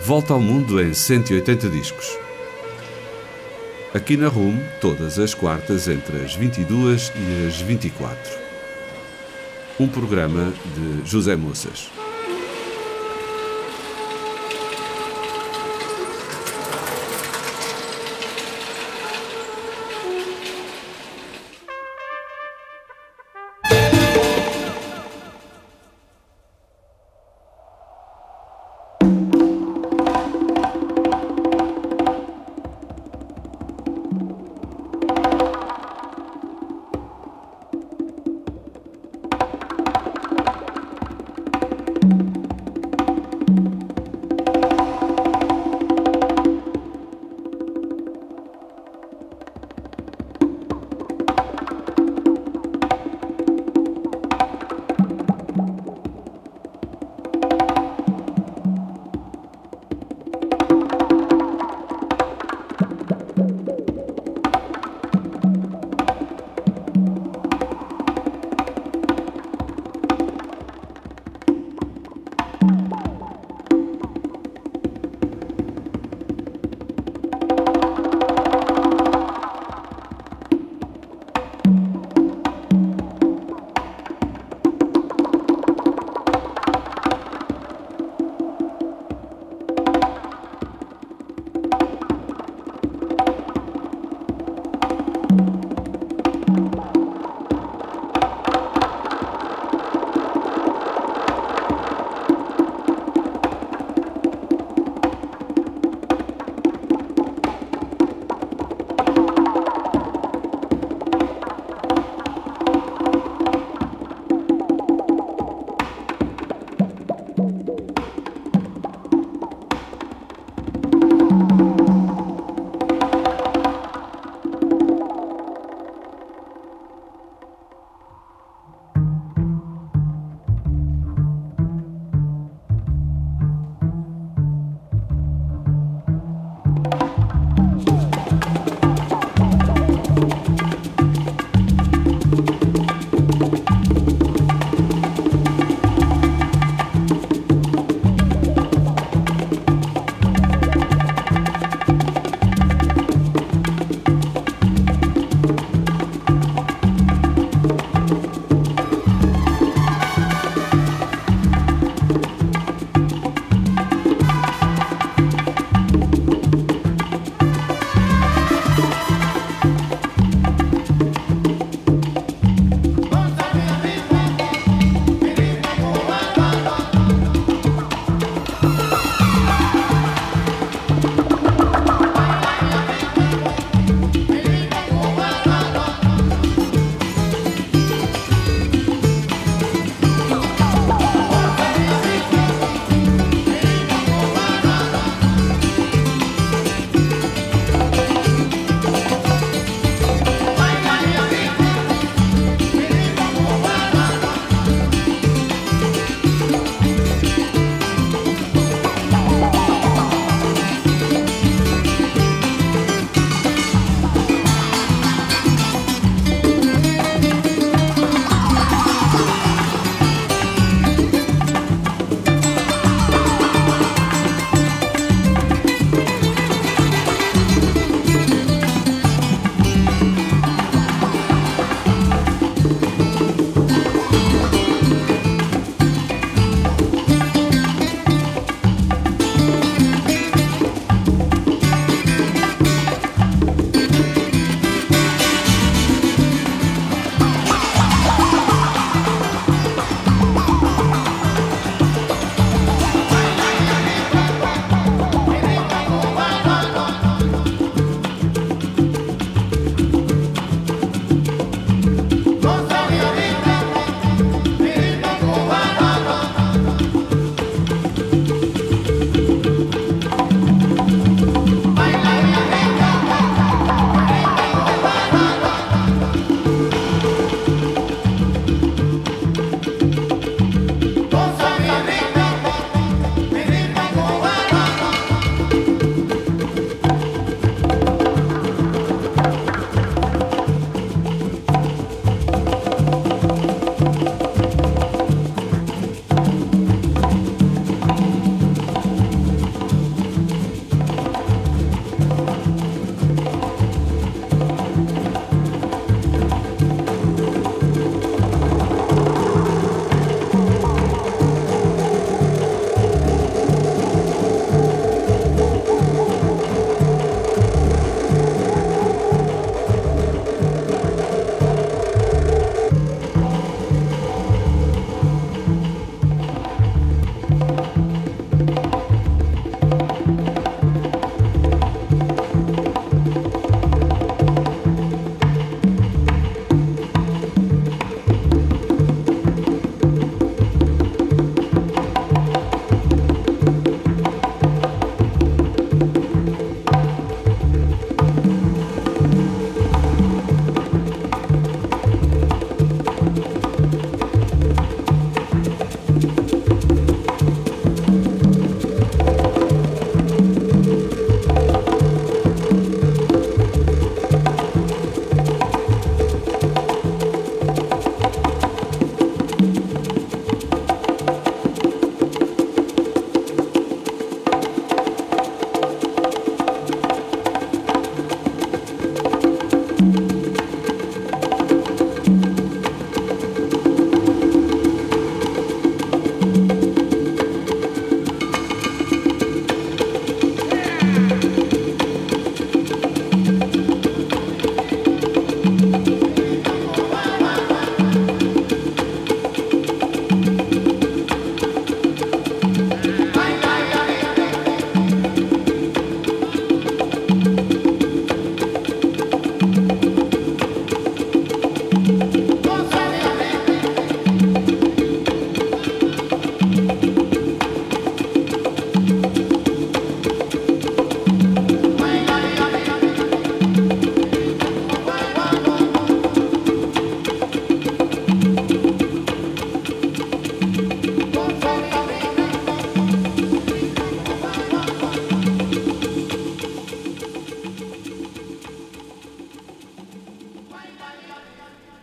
Volta ao mundo em 180 discos. Aqui na RUM, todas as quartas entre as 22 e as 24. Um programa de José Moças.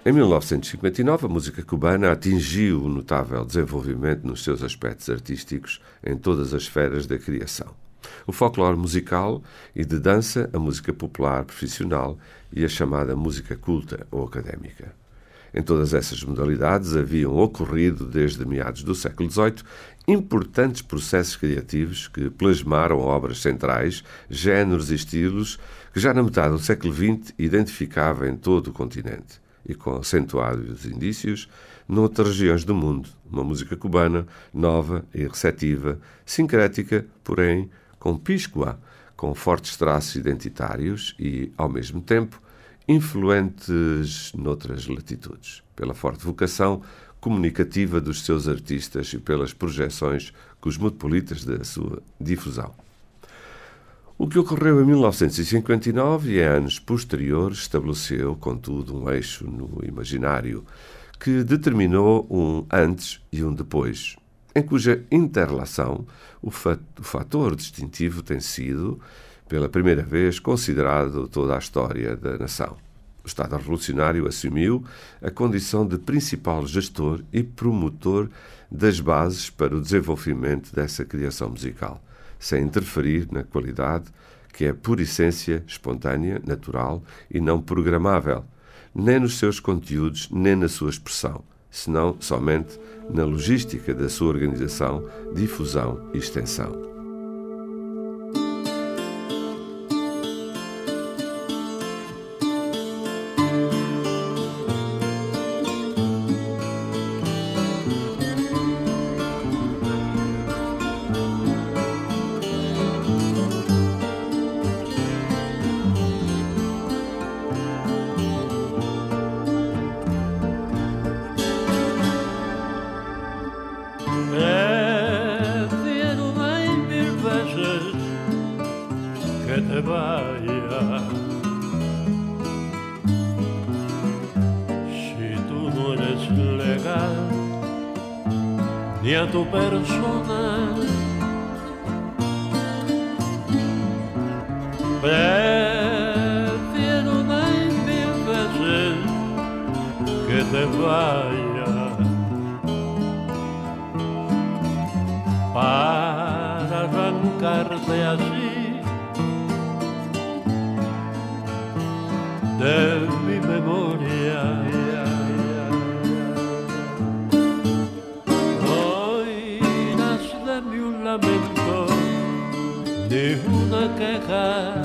Em 1959, a música cubana atingiu um notável desenvolvimento nos seus aspectos artísticos em todas as esferas da criação. O folclore musical e de dança, a música popular profissional e a chamada música culta ou académica. Em todas essas modalidades haviam ocorrido, desde meados do século XVIII, importantes processos criativos que plasmaram obras centrais, géneros e estilos que já na metade do século XX identificava em todo o continente e com acentuados indícios noutras regiões do mundo. Uma música cubana nova e receptiva, sincrética, porém compíscua, com fortes traços identitários e, ao mesmo tempo, influentes noutras latitudes, pela forte vocação comunicativa dos seus artistas e pelas projeções cosmopolitas da sua difusão. O que ocorreu em 1959 e em anos posteriores estabeleceu, contudo, um eixo no imaginário que determinou um antes e um depois, em cuja interrelação o fator distintivo tem sido, pela primeira vez, considerado toda a história da nação. O Estado Revolucionário assumiu a condição de principal gestor e promotor das bases para o desenvolvimento dessa criação musical, sem interferir na qualidade, que é por essência espontânea, natural e não programável, nem nos seus conteúdos, nem na sua expressão, senão somente na logística da sua organização, difusão e extensão. Que te vaya, si tú no eres legal ni a tu persona, prefiero 1000 veces que te vaya para arrancarte así de mi memoria. No oirás de mí un lamento ni una queja.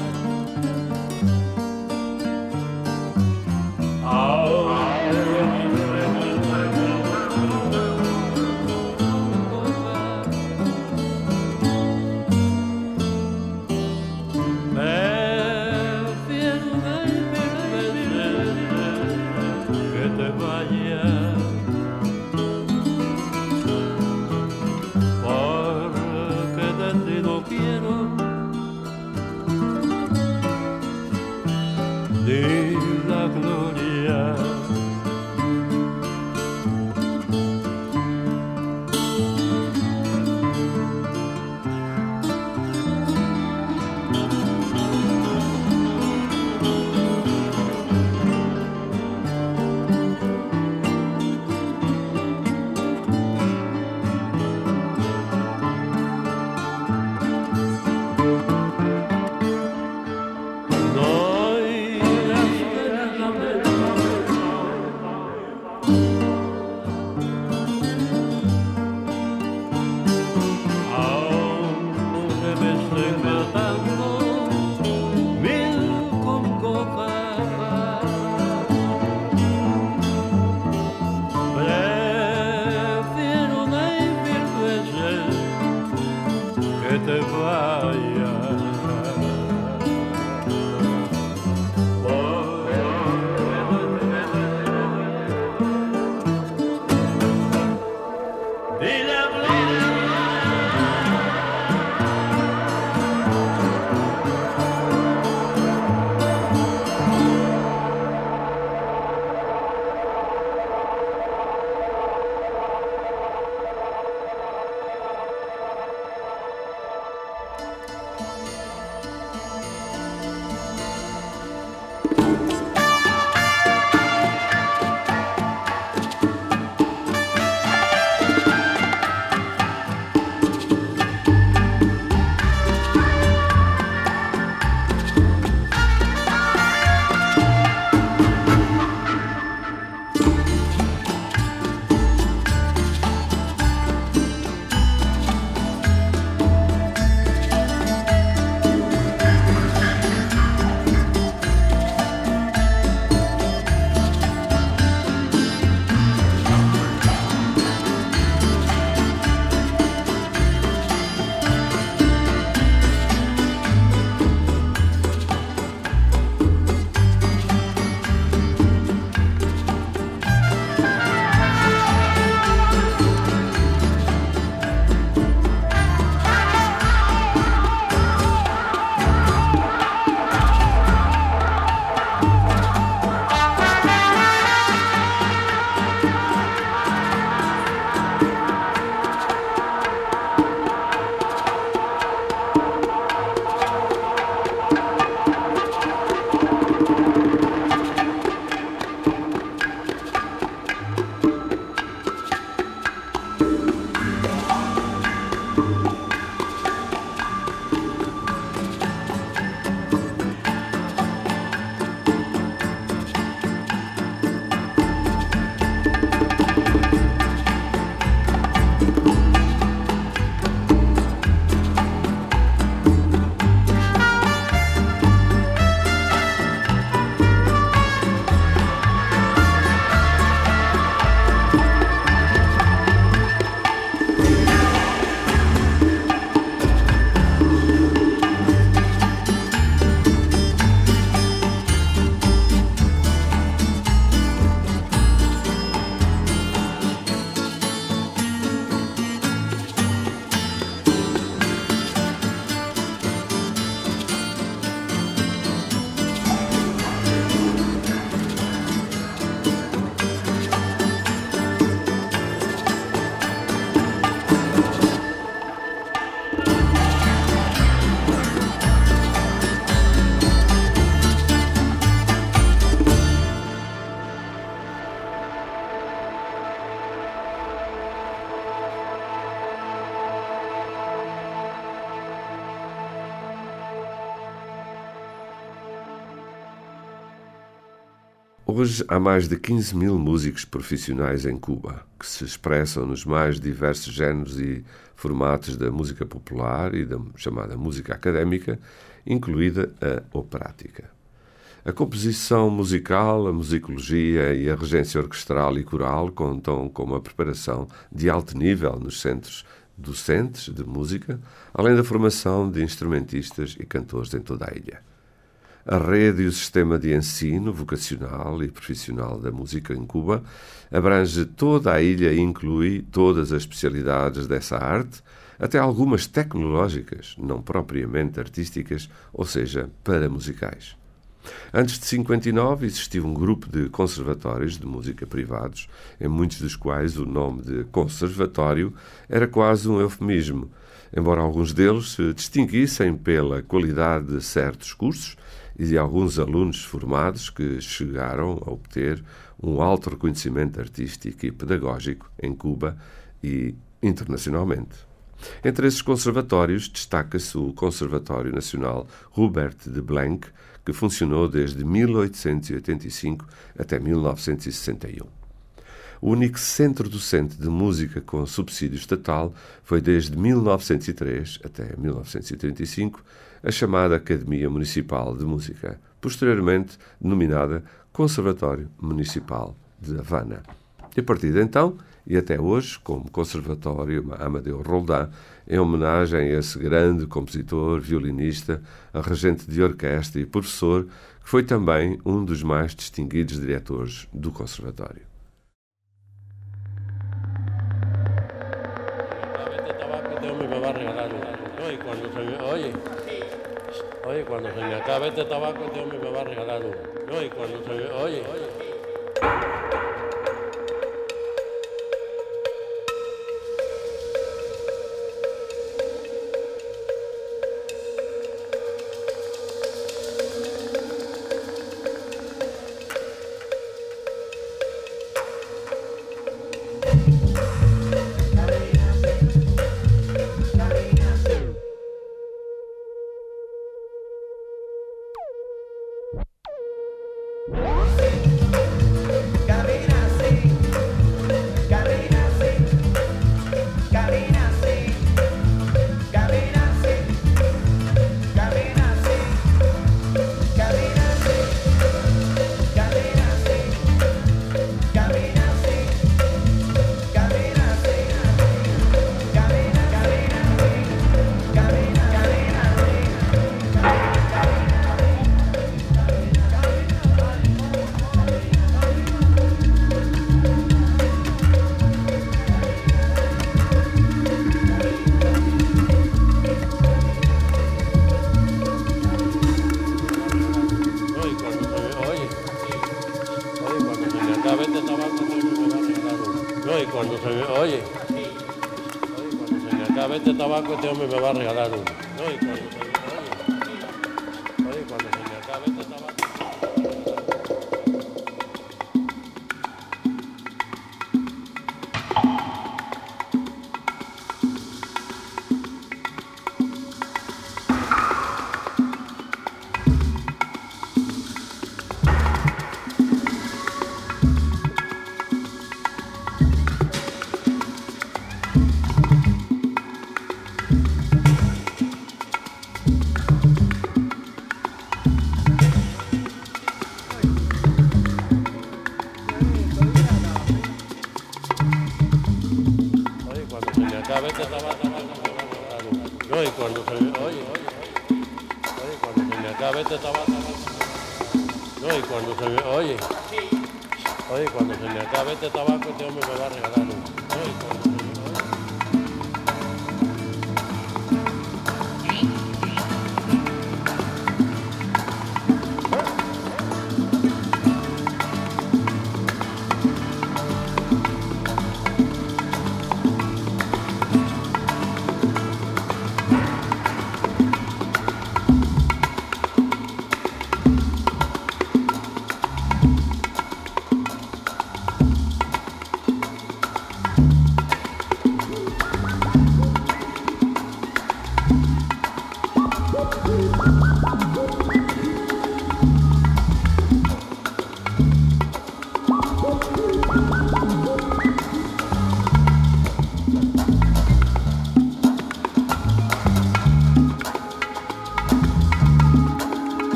Hoje há mais de 15 mil músicos profissionais em Cuba, que se expressam nos mais diversos géneros e formatos da música popular e da chamada música académica, incluída a operática. A composição musical, a musicologia e a regência orquestral e coral contam com uma preparação de alto nível nos centros docentes de música, além da formação de instrumentistas e cantores em toda a ilha. A rede e o sistema de ensino vocacional e profissional da música em Cuba abrange toda a ilha e inclui todas as especialidades dessa arte, até algumas tecnológicas, não propriamente artísticas, ou seja, paramusicais. Antes de 59 existiu um grupo de conservatórios de música privados, em muitos dos quais o nome de conservatório era quase um eufemismo, embora alguns deles se distinguissem pela qualidade de certos cursos e de alguns alunos formados que chegaram a obter um alto reconhecimento artístico e pedagógico em Cuba e internacionalmente. Entre esses conservatórios destaca-se o Conservatório Nacional Hubert de Blenck, que funcionou desde 1885 até 1961. O único centro docente de música com subsídio estatal foi desde 1903 até 1935 a chamada Academia Municipal de Música, posteriormente denominada Conservatório Municipal de Havana. E a partir de então, e até hoje, como Conservatório Amadeu Roldán, em homenagem a esse grande compositor, violinista, regente de orquestra e professor, que foi também um dos mais distinguidos diretores do Conservatório. Oye, cuando se me acabe este tabaco, este hombre me va a regalar uno. No, y cuando se me... Oye. Este tabaco este hombre me va a regalar uno. No, y cuando se me acabe este tabaco. No, y cuando se me... Oye, cuando se me acabe este tabaco... No, y cuando se me... Oye, cuando se me acabe este tabaco, este hombre me va a regalar uno. No, y cuando se me...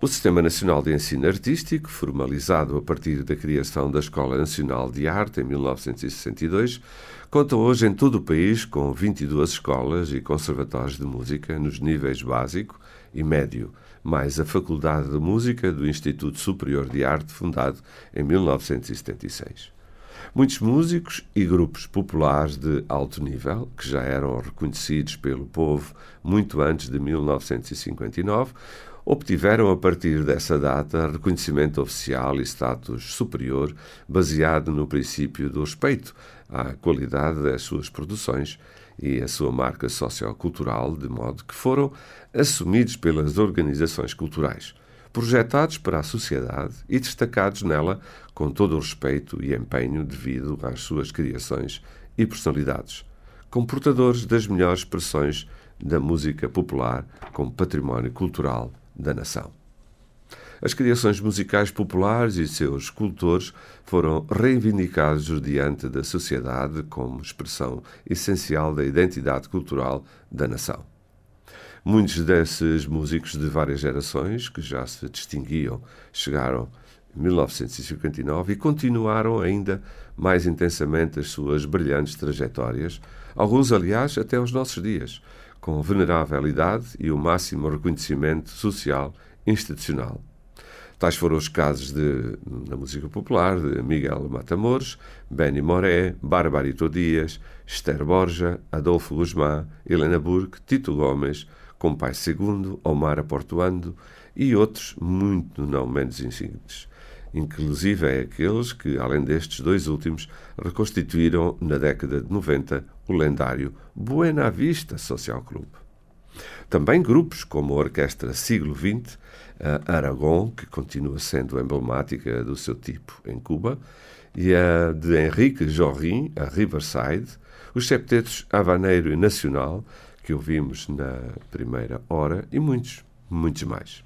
O Sistema Nacional de Ensino Artístico, formalizado a partir da criação da Escola Nacional de Arte em 1962, conta hoje em todo o país com 22 escolas e conservatórios de música nos níveis básico e médio, mais a Faculdade de Música do Instituto Superior de Arte, fundado em 1976. Muitos músicos e grupos populares de alto nível, que já eram reconhecidos pelo povo muito antes de 1959, obtiveram a partir dessa data reconhecimento oficial e status superior, baseado no princípio do respeito à qualidade das suas produções e a sua marca sociocultural, de modo que foram assumidos pelas organizações culturais, projetados para a sociedade e destacados nela com todo o respeito e empenho devido às suas criações e personalidades, como portadores das melhores expressões da música popular como património cultural da nação. As criações musicais populares e seus escultores foram reivindicados diante da sociedade como expressão essencial da identidade cultural da nação. Muitos desses músicos de várias gerações, que já se distinguiam, chegaram em 1959 e continuaram ainda mais intensamente as suas brilhantes trajetórias, alguns, aliás, até aos nossos dias, com venerável idade e o máximo reconhecimento social e institucional. Tais foram os casos na música popular de Miguel Matamoros, Benny Moré, Barbarito Dias, Esther Borja, Adolfo Guzmán, Helena Burke, Tito Gomes, Compai II, Omar Aportuando e outros muito não menos insignes. Inclusive aqueles que, além destes dois últimos, reconstituíram na década de 90 o lendário Buena Vista Social Club. Também grupos como a Orquestra Siglo XX, a Aragón, que continua sendo emblemática do seu tipo em Cuba, e a de Henrique Jorrin, a Riverside, os septetos Havaneiro e Nacional, que ouvimos na primeira hora, e muitos, muitos mais.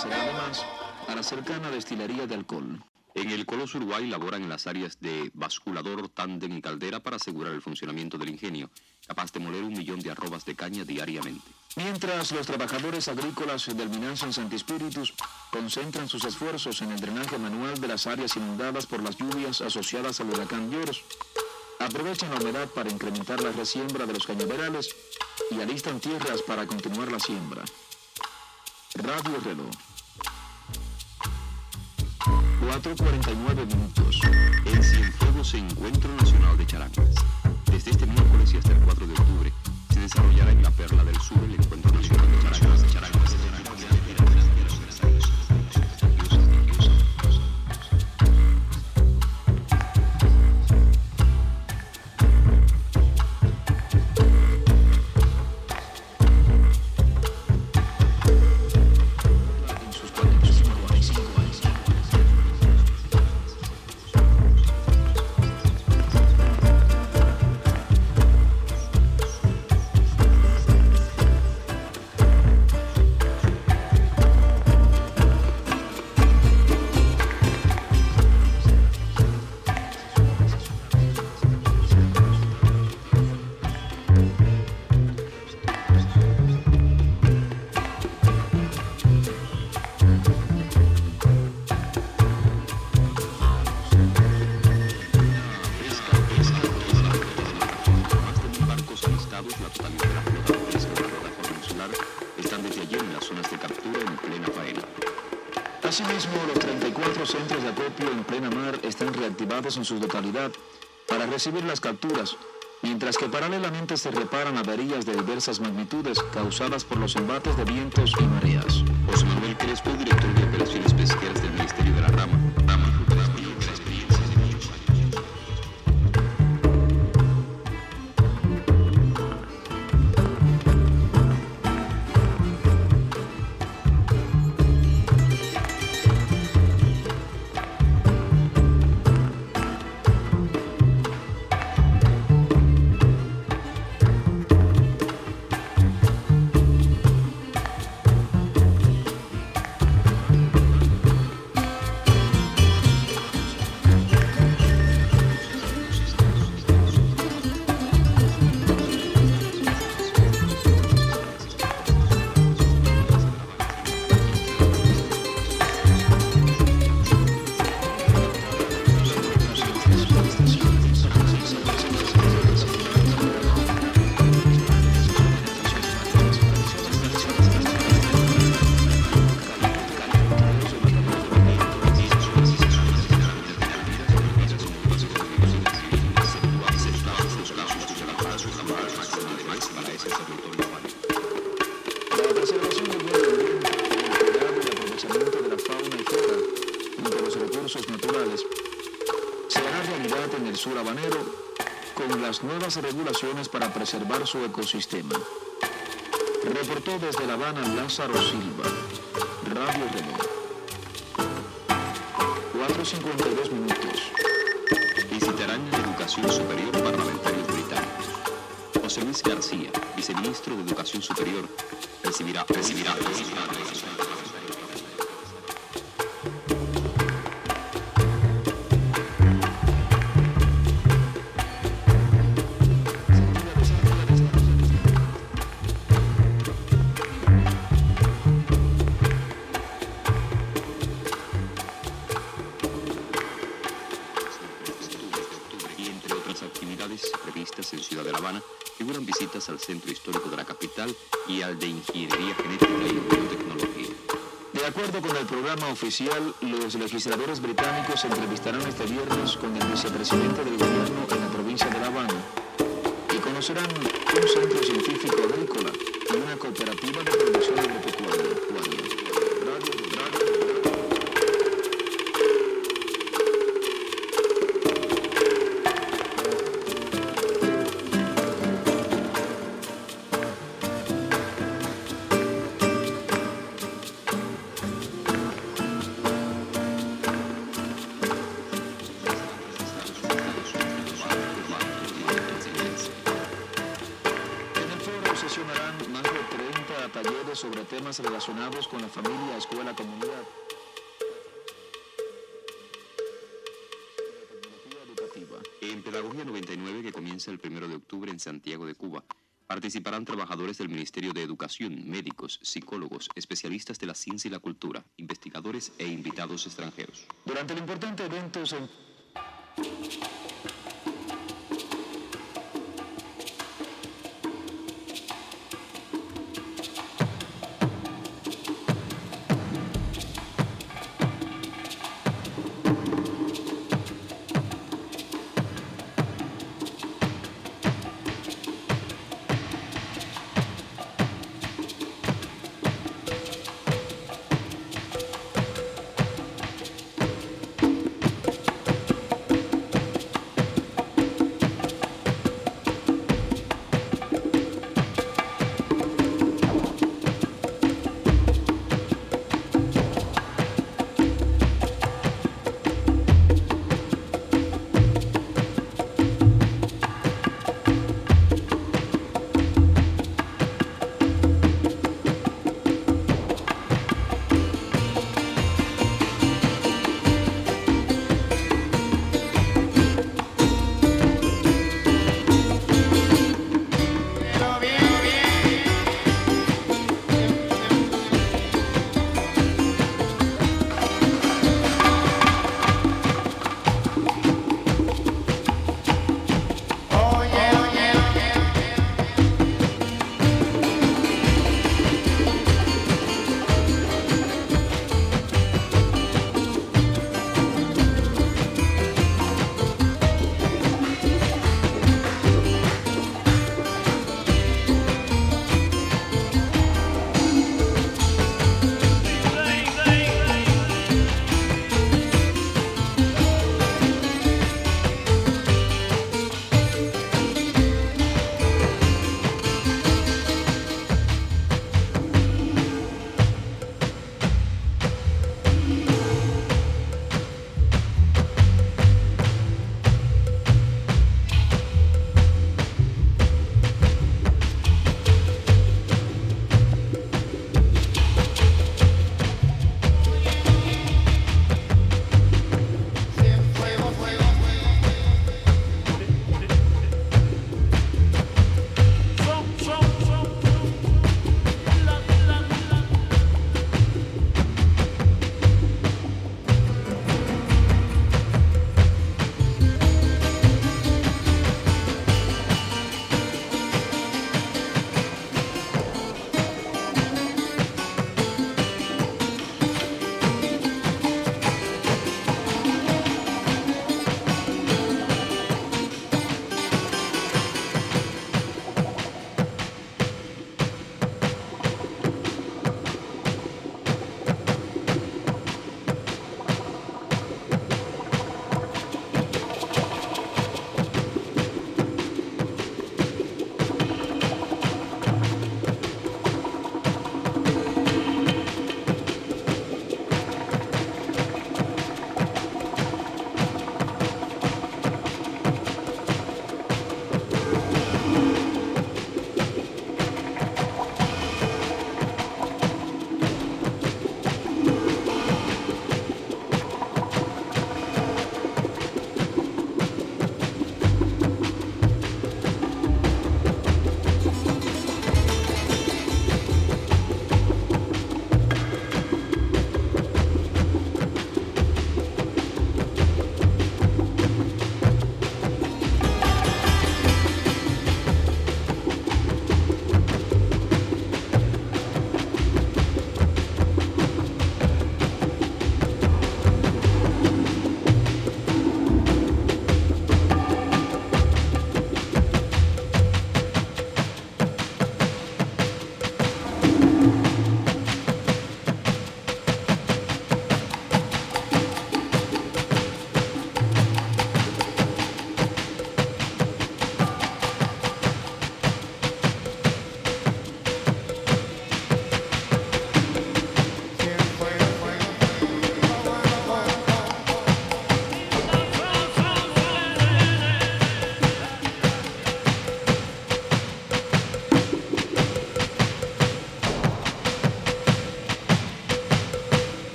será además a la cercana destilería de alcohol. En el Coloso Uruguay laboran en las áreas de basculador, tándem y caldera para asegurar el funcionamiento del ingenio, capaz de moler 1 millón de arrobas de caña diariamente. Mientras los trabajadores agrícolas del Minancio en Santi Espíritus concentran sus esfuerzos en el drenaje manual de las áreas inundadas por las lluvias asociadas al huracán Yoros, aprovechan la humedad para incrementar la resiembra de los cañaverales y alistan tierras para continuar la siembra. Radio Reloj. 4:49 minutos. En Cienfuegos, Encuentro Nacional de Charangas. Desde este miércoles y hasta el 4 de octubre se desarrollará en la Perla del Sur el Encuentro Nacional de Charangas. Asimismo, los 34 centros de acopio en plena mar están reactivados en su totalidad para recibir las capturas, mientras que paralelamente se reparan averías de diversas magnitudes causadas por los embates de vientos y mareas. José Manuel Crespo, director de Operaciones Pesqueras del Ministerio de la Rama, de la experiencia de muchos años. Nuevas regulaciones para preservar su ecosistema. Reportó desde La Habana Lázaro Silva, Radio Reloj. 4:52 minutos. Visitarán la educación superior parlamentarios británicos. José Luis García, viceministro de Educación Superior, recibirá. Previstas en Ciudad de La Habana, figuran visitas al centro histórico de la capital y al de Ingeniería Genética y Biotecnología. De acuerdo con el programa oficial, los legisladores británicos se entrevistarán este viernes con el vicepresidente del gobierno en la provincia de La Habana y conocerán un centro científico agrícola y una cooperativa de producción agropecuaria. talleres sobre temas relacionados con la familia, escuela, comunidad. En Pedagogía 99, que comienza el 1 de octubre en Santiago de Cuba, participarán trabajadores del Ministerio de Educación, médicos, psicólogos, especialistas de la ciencia y la cultura, investigadores e invitados extranjeros. Durante el importante evento se...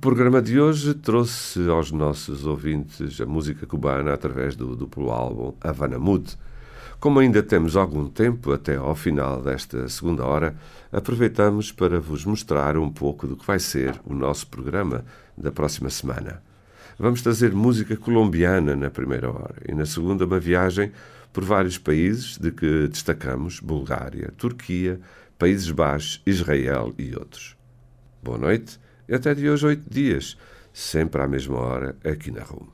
programa de hoje trouxe aos nossos ouvintes a música cubana através do duplo álbum Havana Mood. Como ainda temos algum tempo até ao final desta segunda hora, aproveitamos para vos mostrar um pouco do que vai ser o nosso programa da próxima semana. Vamos trazer música colombiana na primeira hora e na segunda uma viagem por vários países de que destacamos Bulgária, Turquia, Países Baixos, Israel e outros. Boa noite e até de hoje 8 dias, sempre à mesma hora aqui na RUM.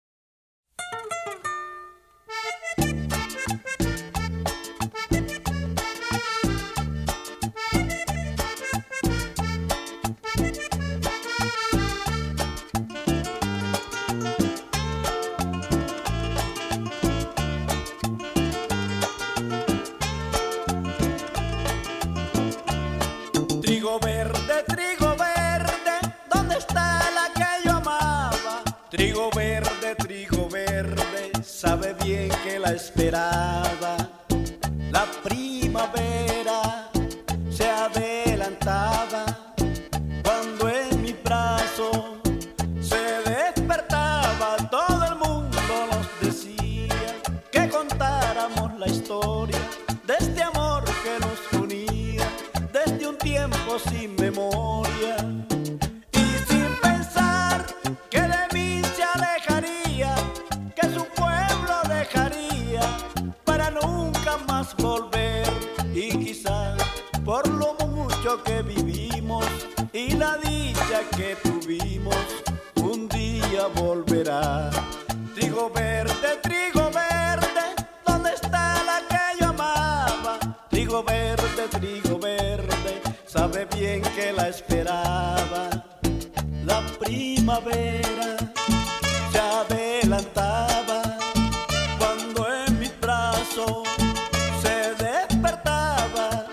Esperaba la primavera, se adelantaba cuando en mi brazo se despertaba. Todo el mundo nos decía que contáramos la historia de este amor que nos unía desde un tiempo sin memoria. Y sin pensar que de mí se alejaría, que su pueblo dejaría para nunca más volver. Y quizás por lo mucho que vivimos y la dicha que tuvimos, un día volverá. Trigo verde, ¿dónde está la que yo amaba? Trigo verde, sabe bien que la esperaba. La primavera se adelantaba cuando en mis brazos se despertaba.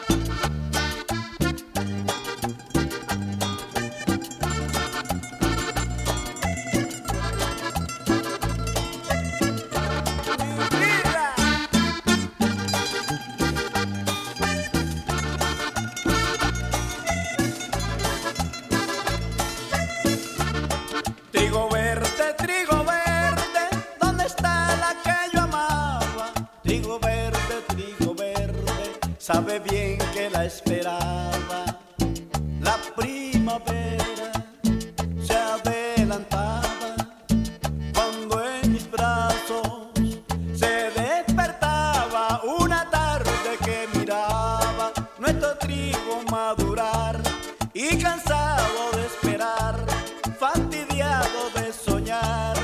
Trigo verde, ¿dónde está la que yo amaba? Trigo verde, sabe bien que la esperaba. La primavera se adelantaba cuando en mis brazos se despertaba. Una tarde que miraba nuestro trigo madurar y cansado de esperar, fastidiado de soñar,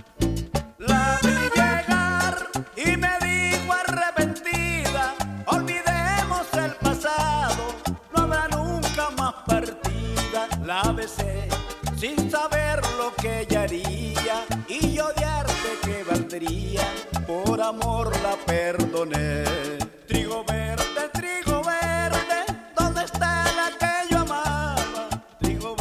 la vi llegar y me dijo arrepentida: olvidemos el pasado, no habrá nunca más partida. La besé sin saber lo que ella haría y yo de arte que valdría, por amor la perdoné. Trigo verde, ¿dónde está la que yo amaba? Trigo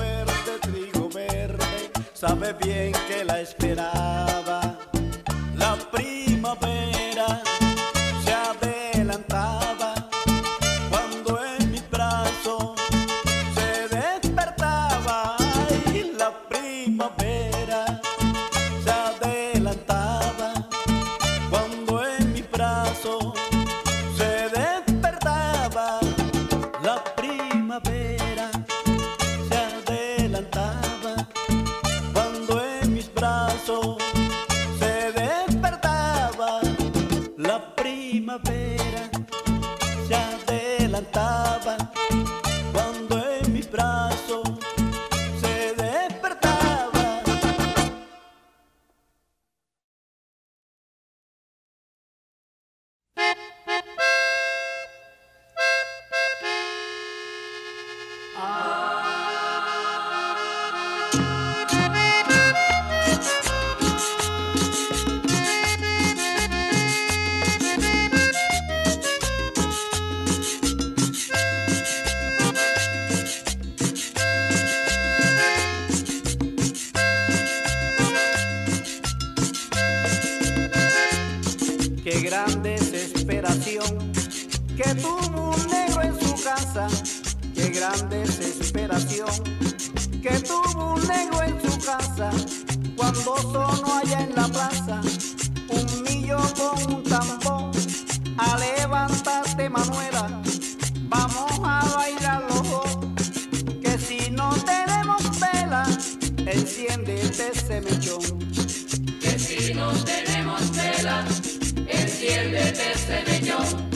verde, sabe bien que la esperaba. La primavera se adelantaba cuando en mis brazos se despertaba. Ay, la primavera se adelantaba cuando en mis brazos se despertaba. La primavera se adelantaba cuando en mis brazos se despertaba. La primavera se adelantaba cuando en mis brazos se despertaba. Qué gran desesperación que tuvo un negro en su casa. Qué gran desesperación que tuvo un negro en casa, cuando sonó allá en la plaza un millo con un tambor. A levantarte, Manuela, vamos a bailar los dos, que si no tenemos vela, enciéndete ese mechón. Que si no tenemos vela, enciéndete ese mechón.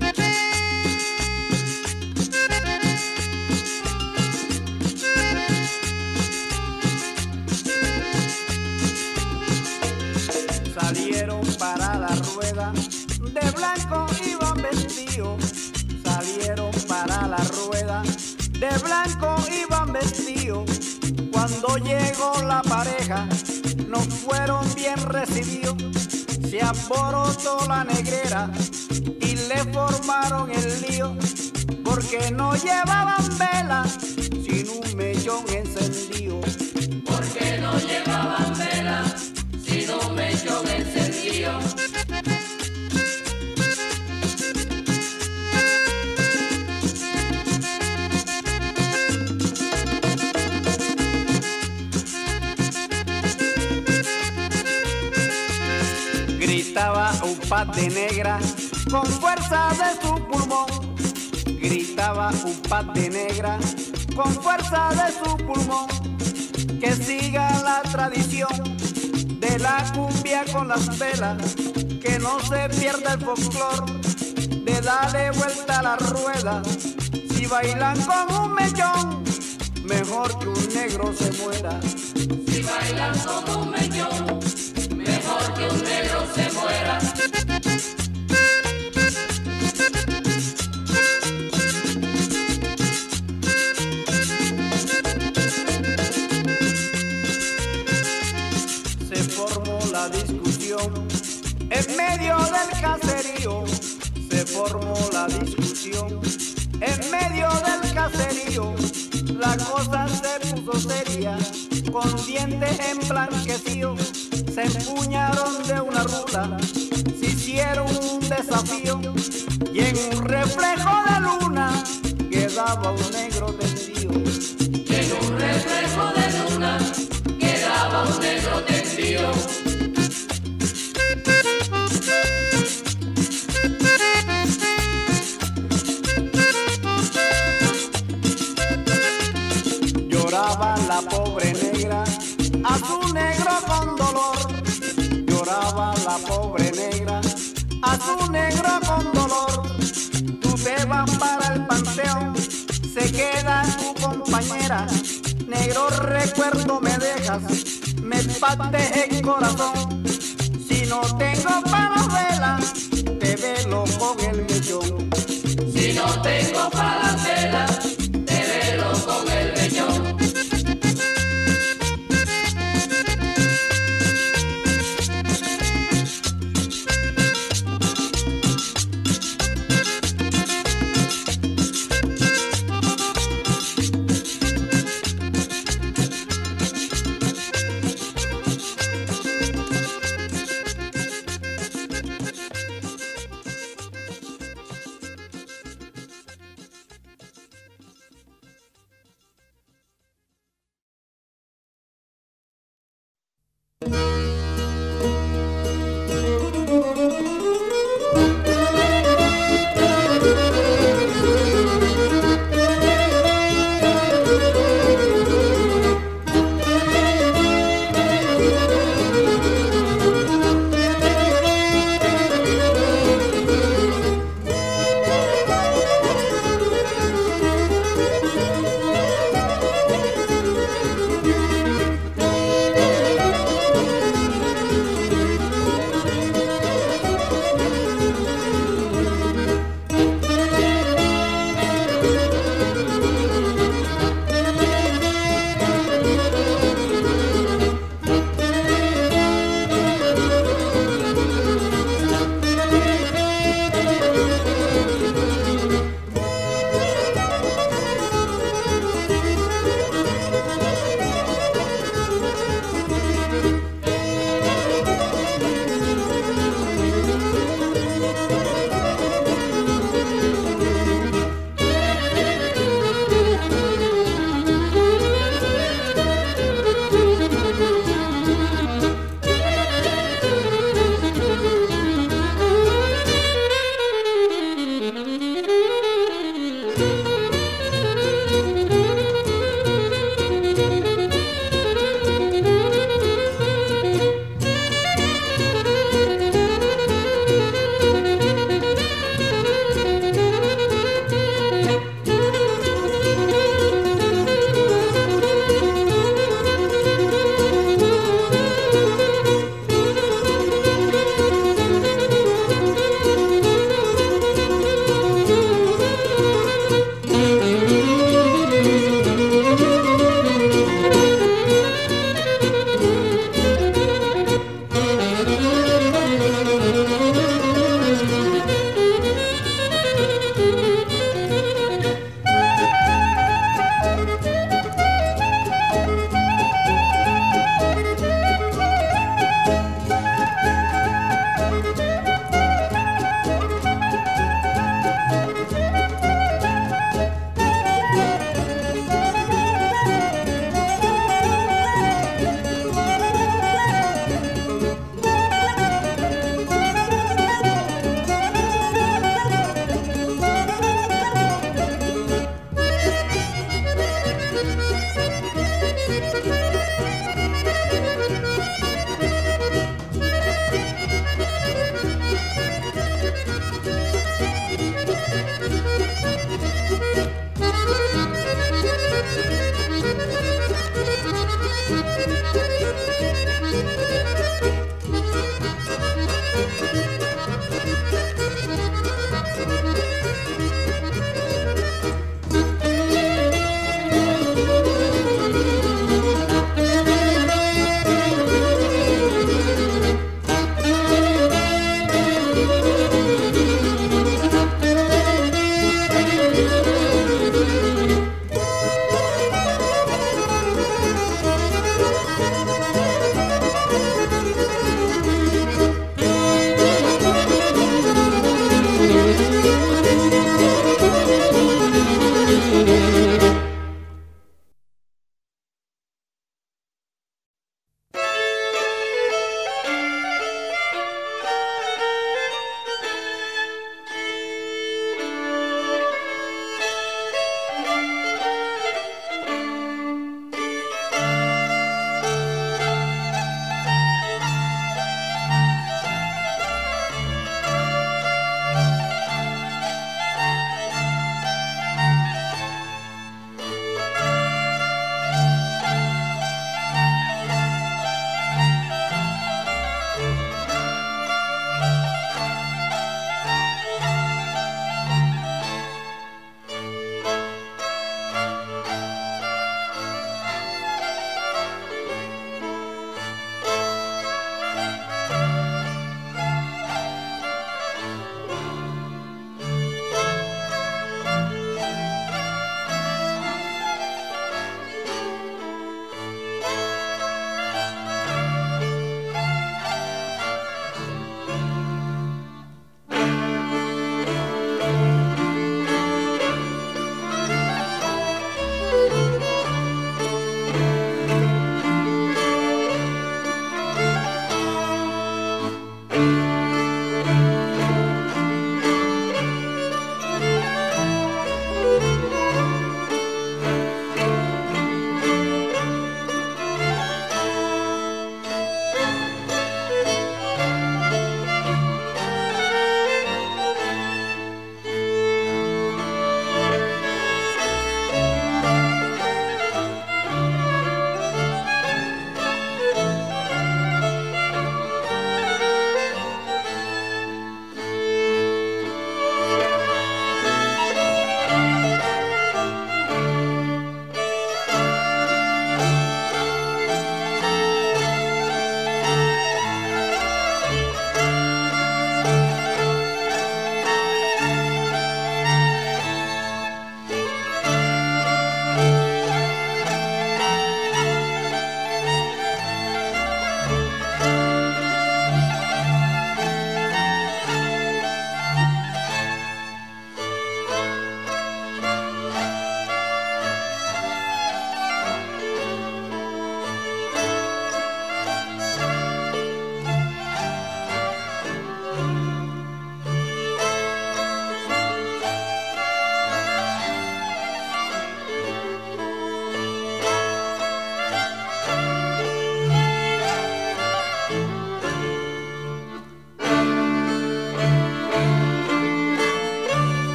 Salieron para la rueda, de blanco iban vestidos. Salieron para la rueda, de blanco iban vestidos. Cuando llegó la pareja, no fueron bien recibidos. Se alborotó la negrera y le formaron el lío, porque no llevaban vela sin un mechón encendido. Porque no llevaban vela sin un mechón encendido. Gritaba un pat de negra con fuerza de su pulmón. Gritaba un pat de negra con fuerza de su pulmón. Que siga la tradición de la cumbia con las velas, que no se pierda el folclor de darle vuelta a la rueda. Si bailan con un mechón, mejor que un negro se muera. Si bailan con un mechón, mejor que un negro se muera. Se formó la discusión en medio del caserío. Se formó la discusión en medio del caserío. La cosa se puso seria, con dientes emblanquecidos. Se empuñaron de una ruta, se hicieron un desafío, y en un reflejo de luna quedaba un negro tendido. Y en un reflejo de luna quedaba un negro tendido. Lloraba la pobre negra a su negro con dolor. Lloraba la pobre negra a su negro con dolor. Tú te vas para el panteón, se queda tu compañera. Negro recuerdo me dejas, me parte el corazón. Si no te